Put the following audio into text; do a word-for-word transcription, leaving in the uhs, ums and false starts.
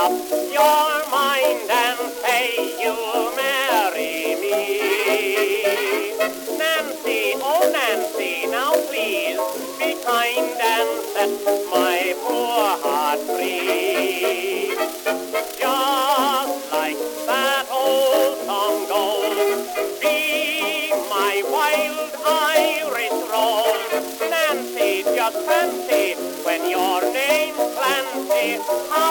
up your mind and say you'll marry me. Nancy, oh Nancy, now please be kind and set my poor heart free. Just like that old song goes, be my wild Irish rose. Nancy, just fancy when your name's Clancy.